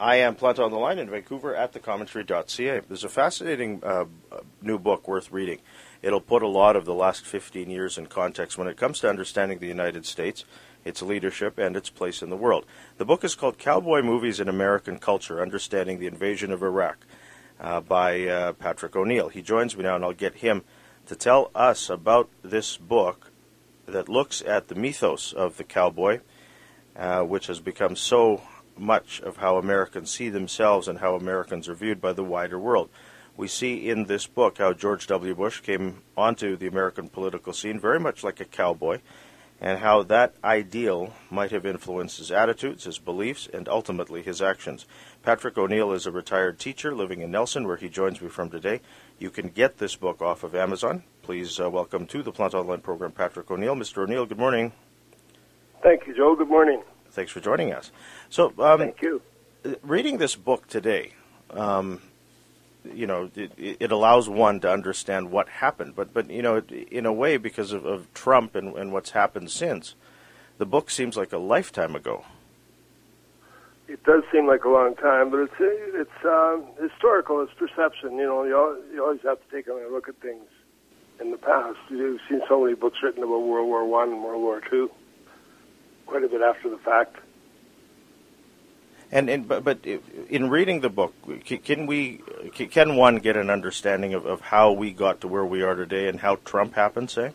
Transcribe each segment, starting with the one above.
I am Plant on the Line in Vancouver at thecommentary.ca. There's a fascinating new book worth reading. It'll put a lot of the last 15 years in context when it comes to understanding the United States, its leadership, and its place in the world. The book is called Cowboy Movies in American Culture, Understanding the Invasion of Iraq by Patrick O'Neill. He joins me now, and I'll get him to tell us about this book that looks at the mythos of the cowboy, which has become so much of how Americans see themselves and how Americans are viewed by the wider world. We see in this book how George W. Bush came onto the American political scene very much like a cowboy, and how that ideal might have influenced his attitudes, his beliefs, and ultimately his actions. Patrick O'Neill is a retired teacher living in Nelson, where he joins me from today. You can get this book off of Amazon. Please welcome to the Plant Online program Patrick O'Neill. Mr. O'Neill, good morning. Thank you, Joe. Good morning. Thanks for joining us. So, thank you. Reading this book today, it allows one to understand what happened. But in a way, because of Trump and what's happened since, the book seems like a lifetime ago. It does seem like a long time, but it's historical. It's perception. You always have to take a look at things in the past. You've seen so many books written about World War I and World War II. Quite a bit after the fact. But in reading the book, can one get an understanding of how we got to where we are today and how Trump happened, say?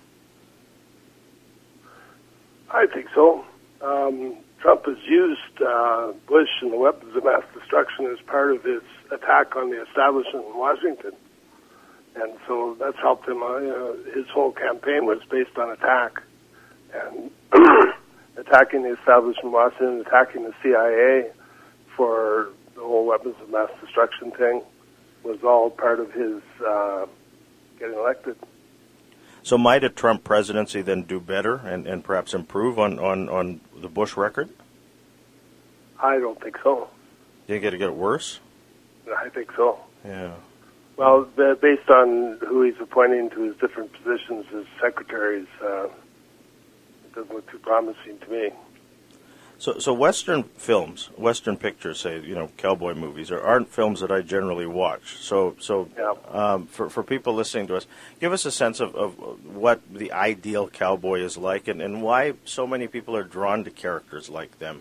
I think so. Trump has used Bush and the weapons of mass destruction as part of his attack on the establishment in Washington. And so that's helped him. His whole campaign was based on attack. And attacking the establishment in Washington, attacking the CIA for the whole weapons of mass destruction thing was all part of his getting elected. So might a Trump presidency then do better and perhaps improve on the Bush record? I don't think so. You think it'll get worse? I think so. Yeah. Well, based on who he's appointing to his different positions as secretaries, it doesn't look too promising to me. So Western films, Western pictures, say, cowboy movies, aren't films that I generally watch. So yeah. For people listening to us, give us a sense of what the ideal cowboy is like and why so many people are drawn to characters like them.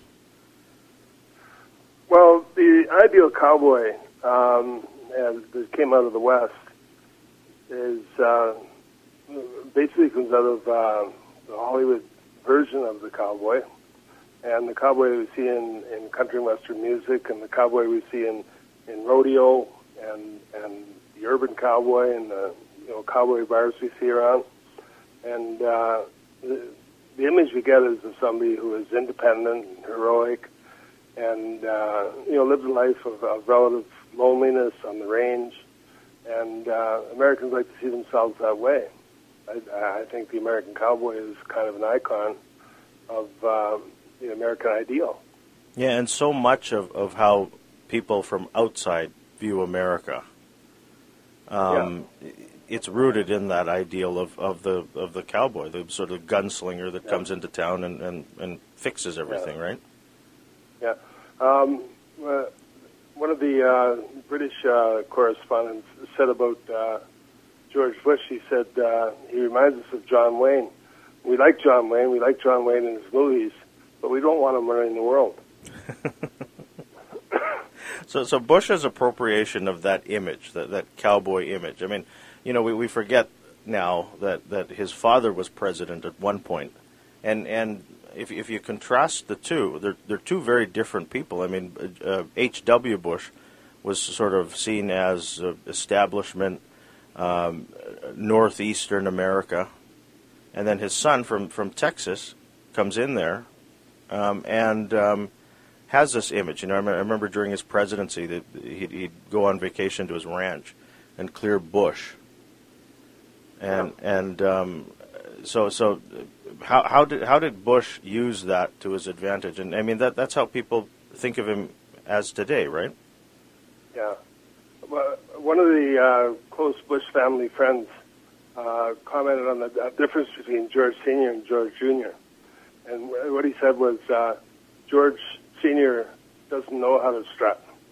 Well, the ideal cowboy, as it came out of the West, is basically comes out of the Hollywood version of the cowboy. And the cowboy we see in country and western music, and the cowboy we see in rodeo, and the urban cowboy, and the cowboy bars we see around. And the image we get is of somebody who is independent and heroic, and lives a life of relative loneliness on the range. And Americans like to see themselves that way. I think the American cowboy is kind of an icon of the American ideal. Yeah, and so much of how people from outside view America, it's rooted in that ideal of the cowboy, the sort of gunslinger that comes into town and fixes everything, right? Yeah. One of the British correspondents said about George Bush, he said he reminds us of John Wayne. We like John Wayne in his movies, but we don't want him running the world. So Bush's appropriation of that image, that cowboy image. I mean, we forget now that his father was president at one point, and if you contrast the two, they're two very different people. I mean, H.W. Bush was sort of seen as establishment, northeastern America, and then his son from Texas comes in there and has this image. I remember during his presidency that he'd go on vacation to his ranch and clear bush, so how did Bush use that to his advantage? And I mean that's how people think of him as today, right? Yeah. Well, one of the close Bush family friends commented on the difference between George Sr. and George Jr. And what he said was George Sr. doesn't know how to strut.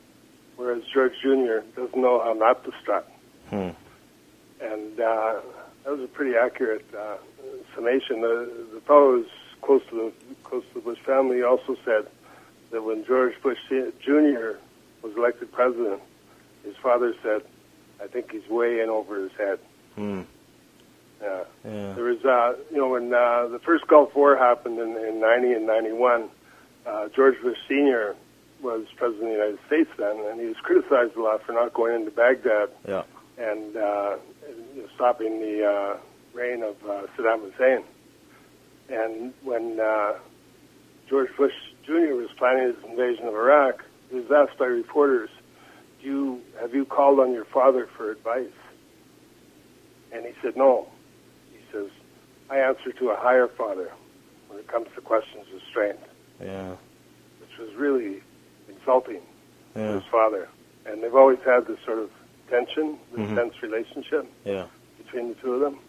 whereas George Jr. doesn't know how not to strut. Hmm. And that was a pretty accurate summation. The fellow who's close to the Bush family also said that when George Bush Jr. was elected president, his father said, "I think he's way in over his head." Hmm. Yeah. Yeah. There was, when the first Gulf War happened in 90 and 91, George Bush Sr. was president of the United States then, and he was criticized a lot for not going into Baghdad Yeah. and stopping the reign of Saddam Hussein. And when George Bush Jr. was planning his invasion of Iraq, he was asked by reporters, have you called on your father for advice? And he said, no. He says, I answer to a higher father when it comes to questions of strength. Yeah. Which was really insulting to Yeah. his father. And they've always had this sort of tension, this tense relationship Yeah. between the two of them.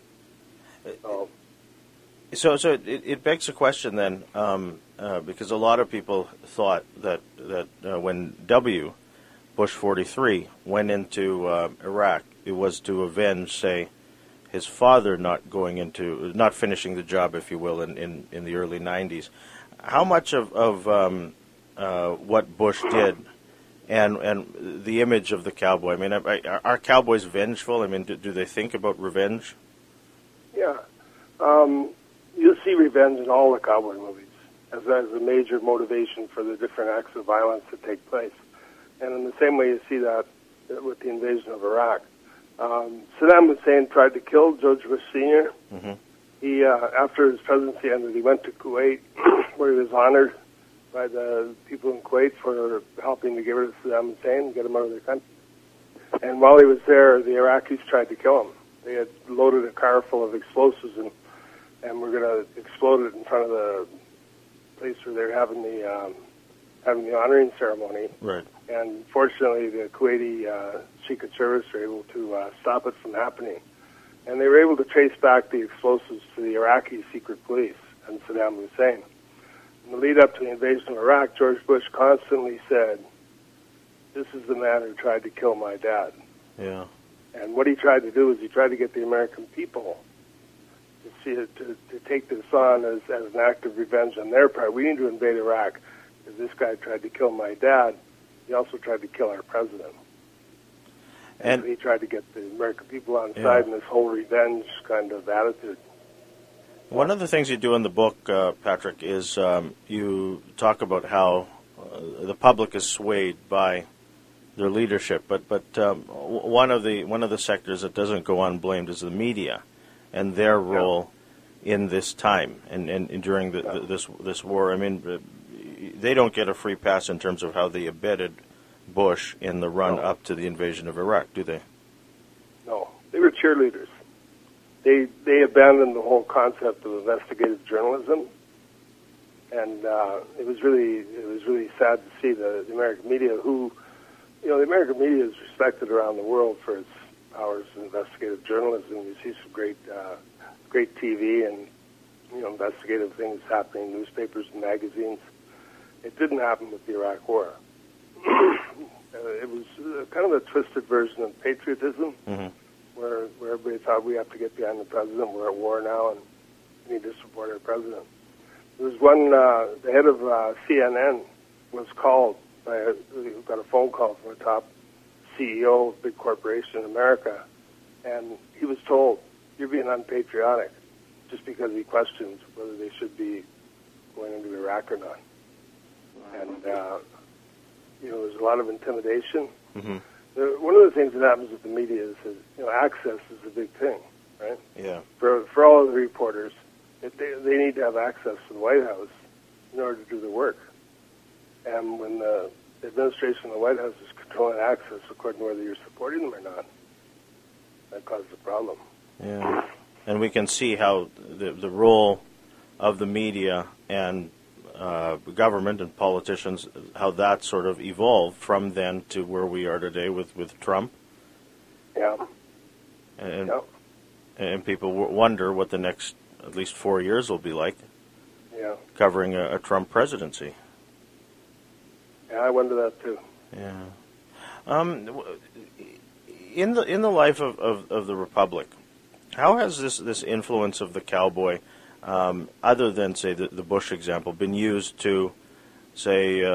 So it begs a question then, because a lot of people thought that when Bush 43 went into Iraq, it was to avenge, say, his father not finishing the job, if you will, in the early 90s. How much of what Bush did and the image of the cowboy? I mean, are cowboys vengeful? I mean, do they think about revenge? Yeah. You'll see revenge in all the cowboy movies as a major motivation for the different acts of violence that take place. And in the same way you see that with the invasion of Iraq. Saddam Hussein tried to kill George Bush Sr. Mm-hmm. He, after his presidency ended, he went to Kuwait, where he was honored by the people in Kuwait for helping to get rid of Saddam Hussein and get him out of their country. And while he was there, the Iraqis tried to kill him. They had loaded a car full of explosives and were going to explode it in front of the place where they're having the honoring ceremony. Right. And fortunately, the Kuwaiti Secret Service were able to stop it from happening. And they were able to trace back the explosives to the Iraqi secret police and Saddam Hussein. In the lead up to the invasion of Iraq, George Bush constantly said, "This is the man who tried to kill my dad." Yeah. And what he tried to do is he tried to get the American people to see it, to take this on as an act of revenge on their part. We need to invade Iraq because this guy tried to kill my dad. He also tried to kill our president. And he tried to get the American people on side in this whole revenge kind of attitude. One of the things you do in the book, Patrick, is you talk about how the public is swayed by their leadership, but one of the sectors that doesn't go unblamed is the media and their role in this time and during this war. I mean, they don't get a free pass in terms of how they abetted Bush in the run up to the invasion of Iraq, do they? No, they were cheerleaders. They abandoned the whole concept of investigative journalism, and it was really sad to see the American media, who, the American media is respected around the world for its powers of investigative journalism. You see some great TV and investigative things happening in newspapers and magazines. It didn't happen with the Iraq War. It was kind of a twisted version of patriotism, where everybody thought we have to get behind the president. We're at war now, and we need to support our president. There was one, the head of CNN was called got a phone call from a top CEO of a big corporation in America, and he was told, "You're being unpatriotic," just because he questioned whether they should be going into Iraq or not. And there's a lot of intimidation. Mm-hmm. One of the things that happens with the media is that access is a big thing, right? Yeah. For all of the reporters, they need to have access to the White House in order to do their work. And when the administration of the White House is controlling access according to whether you're supporting them or not, that causes a problem. Yeah. And we can see how the role of the media and government and politicians, how that sort of evolved from then to where we are today with Trump. Yeah. And people wonder what the next at least 4 years will be like. Yeah. Covering a Trump presidency. Yeah, I wonder that too. Yeah. In the life of the Republic, how has this influence of the cowboy, other than say the Bush example, been used to say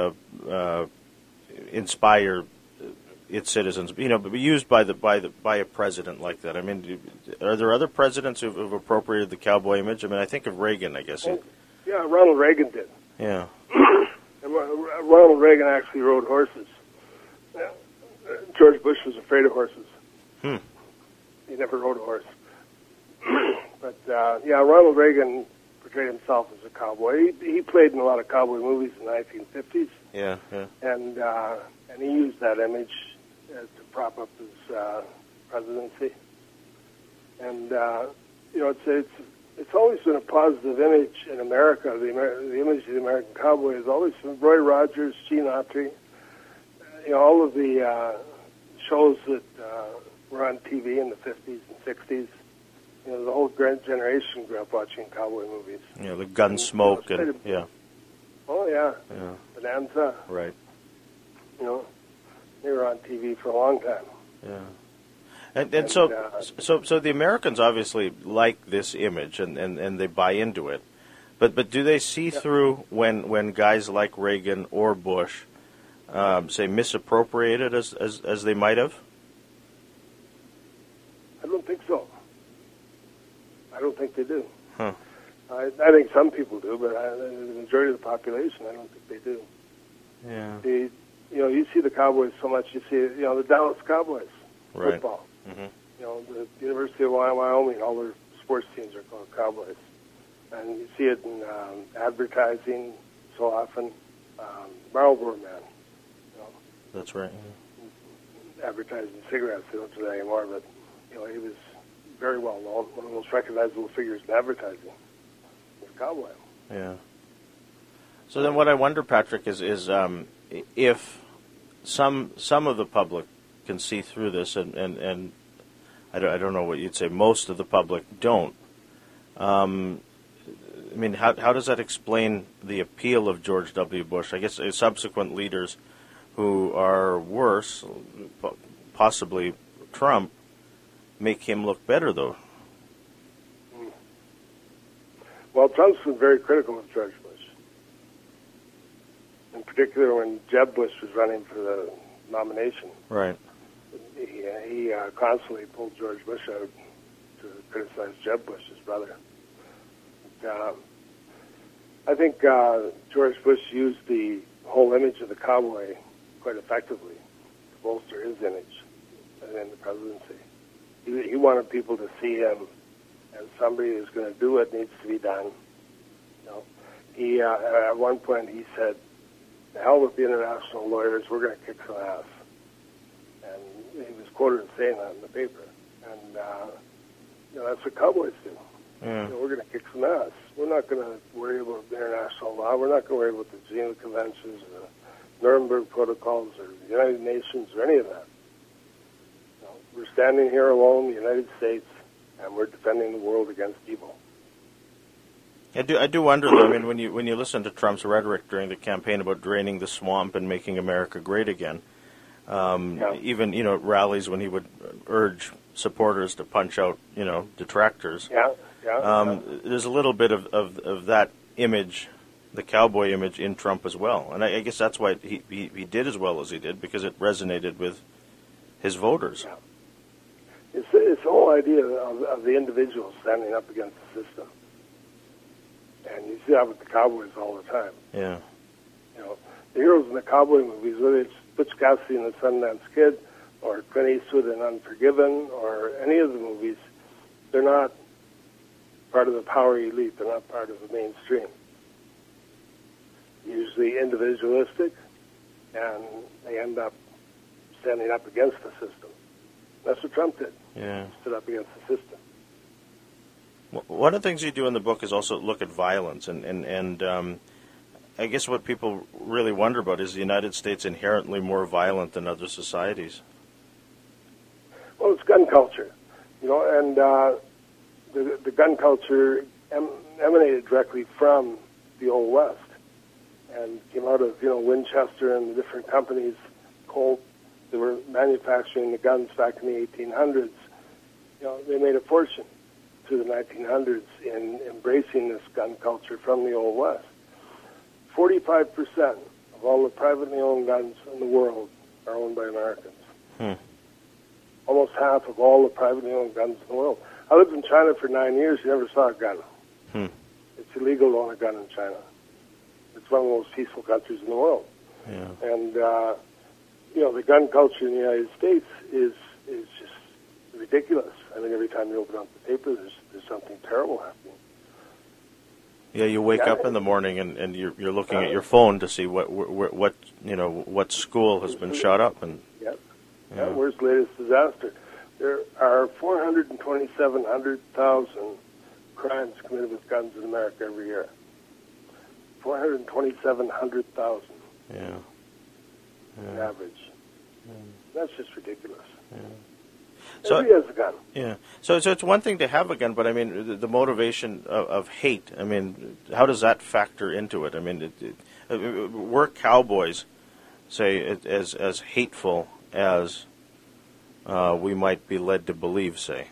inspire its citizens? But be used by a president like that. I mean, are there other presidents who've appropriated the cowboy image? I mean, I think of Reagan. I guess. Yeah, Ronald Reagan did. Yeah. And Ronald Reagan actually rode horses. George Bush was afraid of horses. He never rode a horse. But Ronald Reagan portrayed himself as a cowboy. He played in a lot of cowboy movies in the 1950s. Yeah. And he used that image to prop up his presidency. And it's always been a positive image in America. The image of the American cowboy has always been Roy Rogers, Gene Autry. All of the shows that were on TV in the 50s and 60s. The whole generation grew up watching cowboy movies. Yeah, the Gunsmoke and yeah. Oh yeah. Bonanza. Right. They were on TV for a long time. Yeah. And so the Americans obviously like this image and they buy into it, but do they see through when guys like Reagan or Bush say misappropriate it as they might have? I don't think so. I don't think they do. Huh. I think some people do, but the majority of the population, I don't think they do. Yeah. You see the Cowboys so much. You see, the Dallas Cowboys football. Mm-hmm. The University of Wyoming, all their sports teams are called Cowboys, and you see it in advertising so often. Marlboro Man. That's right. Advertising cigarettes, they don't do that anymore, but he was very well known, one of the most recognizable figures in advertising. Was Cowboy. Yeah. So then, what I wonder, Patrick, is if some of the public can see through this, and I don't know what you'd say, most of the public don't. I mean, how does that explain the appeal of George W. Bush? I guess subsequent leaders who are worse, possibly Trump, make him look better, though. Well, Trump's been very critical of George Bush. In particular, when Jeb Bush was running for the nomination. Right. He constantly pulled George Bush out to criticize Jeb Bush, his brother. I think George Bush used the whole image of the cowboy quite effectively to bolster his image in the presidency. He wanted people to see him as somebody who's going to do what needs to be done. He at one point he said, "The hell with the international lawyers, we're going to kick some ass." And he was quoted as saying that in the paper. And that's what cowboys do. Yeah. We're going to kick some ass. We're not going to worry about international law. We're not going to worry about the Geneva Conventions or the Nuremberg Protocols or the United Nations or any of that. We're standing here alone, the United States, and we're defending the world against evil. I do wonder, though. I mean, when you listen to Trump's rhetoric during the campaign about draining the swamp and making America great again, even rallies when he would urge supporters to punch out detractors. There's a little bit of that image, the cowboy image, in Trump as well, and I guess that's why he did as well as he did, because it resonated with his voters. Yeah. It's the whole idea of the individual standing up against the system. And you see that with the cowboys all the time. Yeah. The heroes in the cowboy movies, whether it's Butch Cassidy and the Sundance Kid, or Clint Eastwood in Unforgiven, or any of the movies, they're not part of the power elite. They're not part of the mainstream. Usually individualistic, and they end up standing up against the system. That's what Trump did. Yeah. Stood up against the system. One of the things you do in the book is also look at violence, and I guess what people really wonder about is the United States inherently more violent than other societies. Well, it's gun culture, and the gun culture emanated directly from the Old West and came out of Winchester and the different companies, Colt, that were manufacturing the guns back in the 1800s, they made a fortune through the 1900s in embracing this gun culture from the Old West. 45% of all the privately owned guns in the world are owned by Americans. Almost half of all the privately owned guns in the world. I lived in China for 9 years. You never saw a gun. It's illegal to own a gun in China. It's one of the most peaceful countries in the world. Yeah. And, the gun culture in the United States is just ridiculous. I mean, every time you open up the paper, there's something terrible happening. Yeah, you wake up in the morning and you're looking at your phone to see what school has been shot up. And where's the latest disaster? There are 427,000 crimes committed with guns in America every year. 427,000 on average. That's just ridiculous. So, everybody has a gun. Yeah. So it's one thing to have a gun, but I mean, the motivation of hate, I mean, how does that factor into it? I mean, were cowboys, say, as hateful as we might be led to believe, say?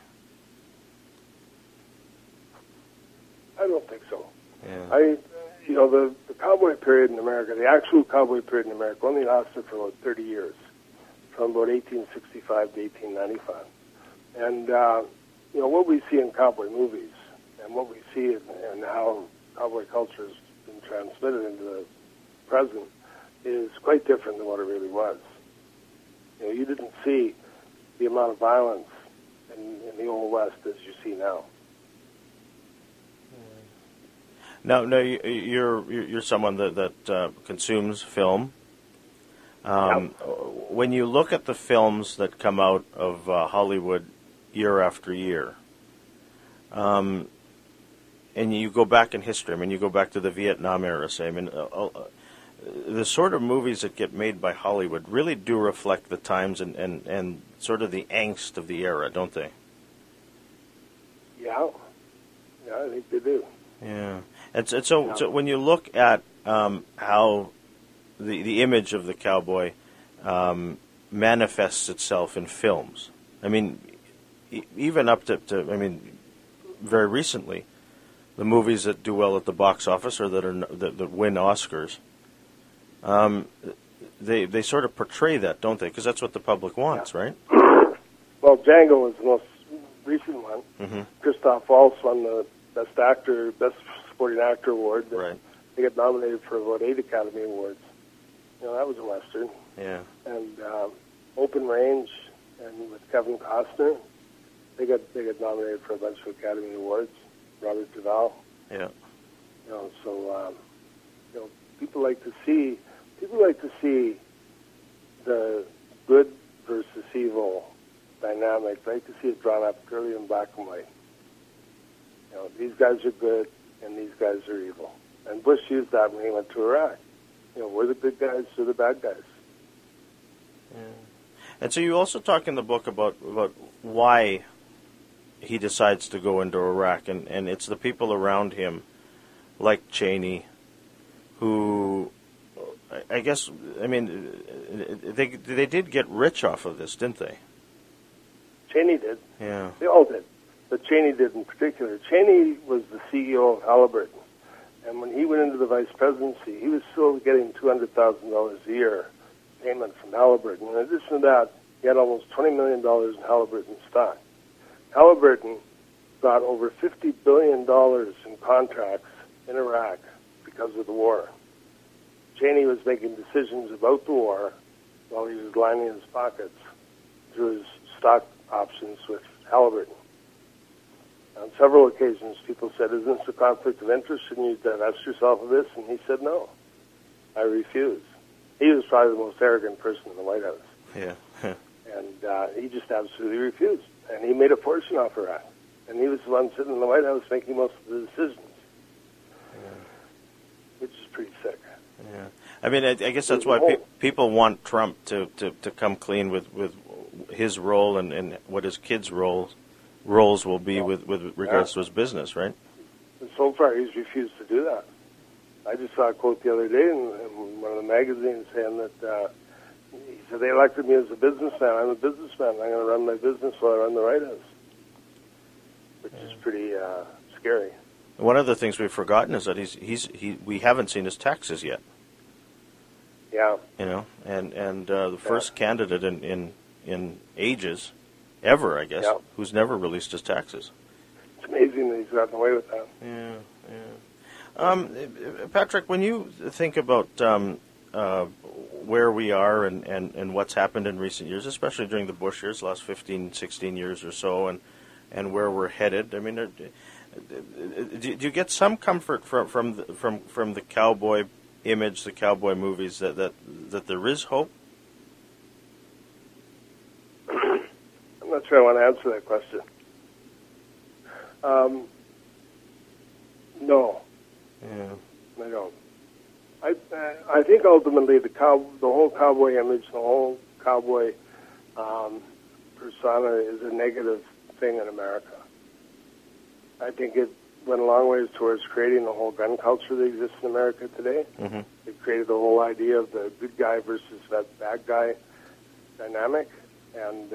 I don't think so. Yeah. The cowboy period in America, the actual cowboy period in America, only lasted for about 30 years, from about 1865 to 1895. And, what we see in cowboy movies and what we see in how cowboy culture has been transmitted into the present is quite different than what it really was. You didn't see the amount of violence in the Old West as you see now. No, you're someone that consumes film. When you look at the films that come out of Hollywood year after year, and you go back in history, I mean, you go back to the Vietnam era, say, I mean, the sort of movies that get made by Hollywood really do reflect the times and sort of the angst of the era, don't they? Yeah, I think they do. Yeah. And so when you look at how the image of the cowboy manifests itself in films, I mean, even up to very recently, the movies that do well at the box office or that win Oscars, they sort of portray that, don't they? Because that's what the public wants, right? Well, Django was the most recent one. Mm-hmm. Christoph Waltz won the Best Supporting Actor award. Right. They got nominated for about 8 Academy Awards. That was a Western. Yeah. And Open Range, and with Kevin Costner, they got nominated for a bunch of Academy Awards. Robert Duvall. Yeah. People like to see the good versus evil dynamic. They like to see it drawn up clearly in black and white. These guys are good and these guys are evil. And Bush used that when he went to Iraq. We're the good guys, they're the bad guys. Yeah. And so you also talk in the book about why he decides to go into Iraq, and it's the people around him, like Cheney, who, I guess, I mean, they did get rich off of this, didn't they? Cheney did. Yeah. They all did. But Cheney did in particular. Cheney was the CEO of Halliburton. And when he went into the vice presidency, he was still getting $200,000 a year payment from Halliburton. In addition to that, he had almost $20 million in Halliburton stock. Halliburton got over $50 billion in contracts in Iraq because of the war. Cheney was making decisions about the war while he was lining his pockets through his stock options with Halliburton. On several occasions, people said, "Isn't this a conflict of interest? Shouldn't you divest yourself of this?" And he said, "No, I refuse." He was probably the most arrogant person in the White House. Yeah. And he just absolutely refused. And he made a fortune off Iraq. And he was the one sitting in the White House making most of the decisions. Which is pretty sick. Yeah. I mean, I guess that's why people want Trump to come clean with his role and what his kids' roles will be with regards to his business, right? And so far, he's refused to do that. I just saw a quote the other day in one of the magazines saying that, he said, they elected me as a businessman. I'm a businessman. I'm going to run my business while I run the White House, which is pretty scary. One of the things we've forgotten is that we haven't seen his taxes yet. Yeah. And the first candidate in ages, ever, I guess, who's never released his taxes. It's amazing that he's gotten away with that. Yeah. Patrick, when you think about where we are and what's happened in recent years, especially during the Bush years, the last 15, 16 years or so, and where we're headed, I mean, do you get some comfort from the cowboy image, the cowboy movies, that there is hope? I'm not sure I want to answer that question. No. Yeah. I don't. I think ultimately the whole cowboy image, the whole cowboy persona is a negative thing in America. I think it went a long ways towards creating the whole gun culture that exists in America today. Mm-hmm. It created the whole idea of the good guy versus that bad guy dynamic, and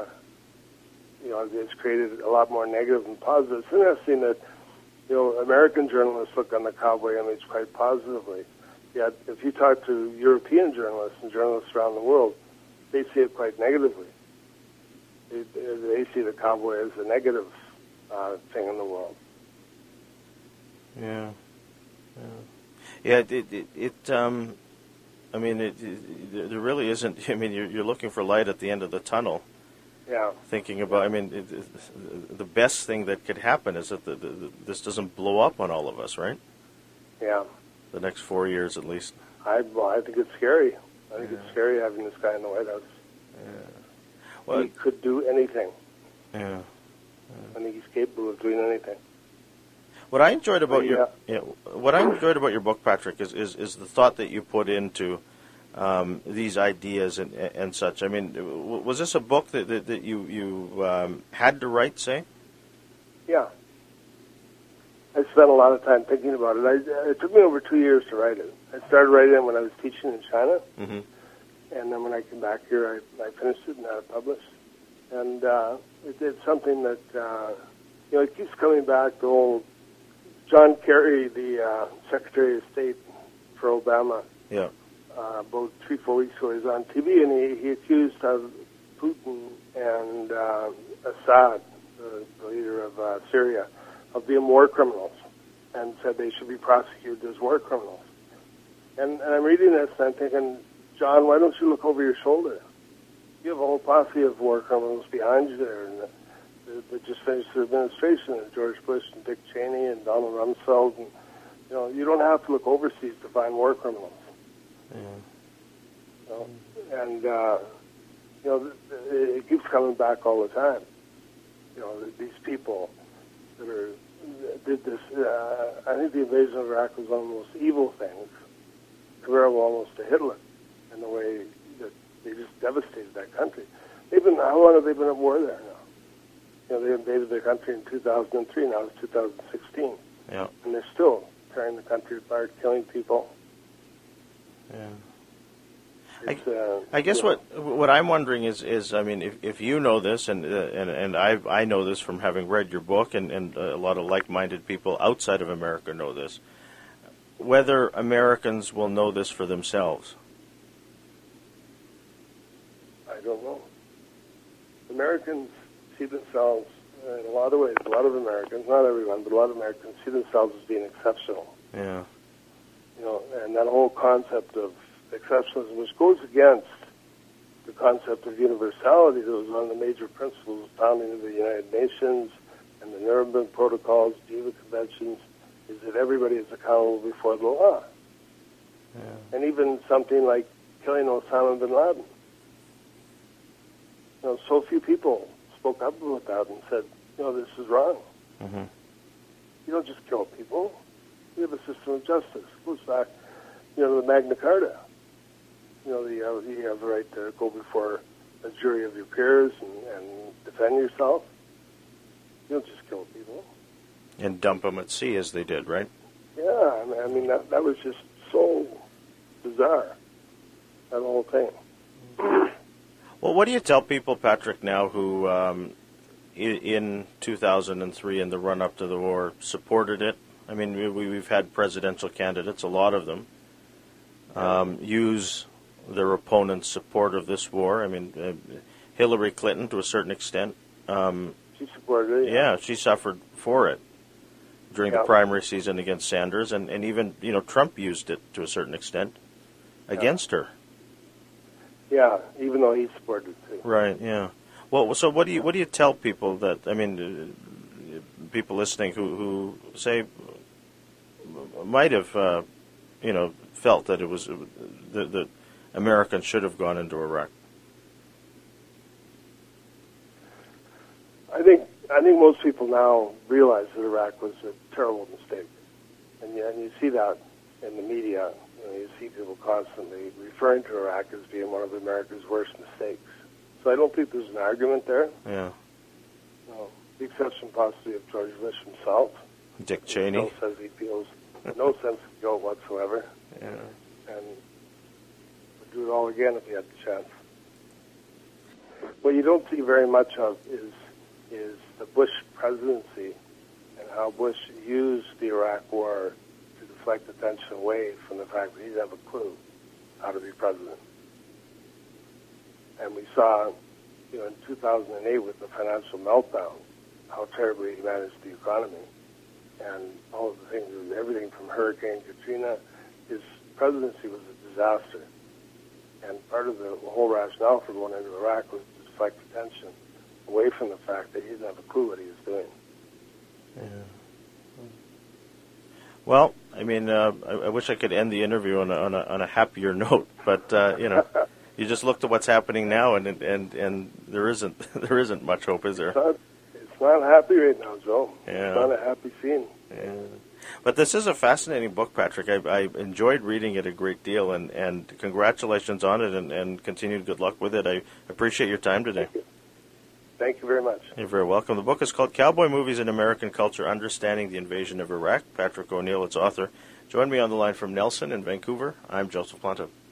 it's created a lot more negative than positive. It's interesting that American journalists look on the cowboy image quite positively. Yet, if you talk to European journalists and journalists around the world, they see it quite negatively. They see the cowboy as a negative thing in the world. Yeah. I mean, there really isn't. I mean, you're looking for light at the end of the tunnel. Yeah. Thinking about, I mean, the best thing that could happen is that this doesn't blow up on all of us, right? Yeah. The next 4 years, at least. I think it's scary. I think it's scary having this guy in the White House. Yeah. Well, he could do anything. Yeah. I think he's capable of doing anything. What I enjoyed about your book, Patrick, is the thought that you put into these ideas and such. I mean, was this a book that you had to write, say? Yeah. I spent a lot of time thinking about it. It took me over 2 years to write it. I started writing it when I was teaching in China, mm-hmm. and then when I came back here, I finished it and had it published. And it's something that, it keeps coming back. The whole John Kerry, the Secretary of State for Obama, about 3-4 weeks ago, he was on TV, and he accused Putin and Assad, the leader of Syria, of being war criminals, and said they should be prosecuted as war criminals. And I'm reading this, and I'm thinking, John, why don't you look over your shoulder? You have a whole posse of war criminals behind you there, and that just finished their administration, and George Bush and Dick Cheney and Donald Rumsfeld, and you don't have to look overseas to find war criminals. Yeah. And it keeps coming back all the time. These people that did this. I think the invasion of Iraq was one of the most evil things, comparable almost to Hitler, in the way that they just devastated that country. How long have they been at war there now? They invaded their country in 2003. Now it's 2016. Yeah. And they're still tearing the country apart, killing people. Yeah. I guess what I'm wondering is I mean, if you know this, and I know this from having read your book, and a lot of like-minded people outside of America know this, whether Americans will know this for themselves. I don't know. Americans see themselves in a lot of ways. A lot of Americans, not everyone, but a lot of Americans see themselves as being exceptional. Yeah. And that whole concept of exceptionalism, which goes against the concept of universality that was one of the major principles of founding of the United Nations and the Nuremberg Protocols, Geneva Conventions, is that everybody is accountable before the law. Yeah. And even something like killing Osama bin Laden. So few people spoke up about that and said, this is wrong. Mm-hmm. You don't just kill people. We have a system of justice. It goes back, to the Magna Carta. You have the right to go before a jury of your peers and defend yourself. You don't just kill people. And dump them at sea, as they did, right? Yeah, I mean that was just so bizarre, that whole thing. Well, what do you tell people, Patrick, now who in 2003, in the run-up to the war, supported it? I mean, we've had presidential candidates, a lot of them, use their opponent's support of this war. I mean, Hillary Clinton, to a certain extent. She supported it. Yeah, she suffered for it during the primary season against Sanders, and even, Trump used it to a certain extent against her. Yeah, even though he supported it too. Right, yeah. Well, so what do you tell people that, I mean, people listening who say might have, felt that it was that Americans should have gone into Iraq? I think most people now realize that Iraq was a terrible mistake, and you see that in the media. You see people constantly referring to Iraq as being one of America's worst mistakes. So I don't think there's an argument there. Yeah. No, the exception possibly of George Bush himself. Dick Cheney. He still says he feels no sense of guilt whatsoever. Yeah. And would do it all again if he had the chance. What you don't see very much of is the Bush presidency and how Bush used the Iraq War to deflect attention away from the fact that he didn't have a clue how to be president. And we saw, in 2008 with the financial meltdown, how terribly he managed the economy and all of the things, everything from Hurricane Katrina. His presidency was a disaster. And part of the whole rationale for going into Iraq was to deflect attention away from the fact that he didn't have a clue what he was doing. Yeah. Well, I mean, I wish I could end the interview on a happier note, but you just looked at what's happening now, and there isn't much hope, is there? It's not happy right now, Joe. Yeah. It's not a happy scene. Yeah. But this is a fascinating book, Patrick. I enjoyed reading it a great deal, and congratulations on it, and continued good luck with it. I appreciate your time today. Thank you very much. You're very welcome. The book is called Cowboy Movies in American Culture, Understanding the Invasion of Iraq. Patrick O'Neill, its author. Join me on the line from Nelson in Vancouver. I'm Joseph Planta.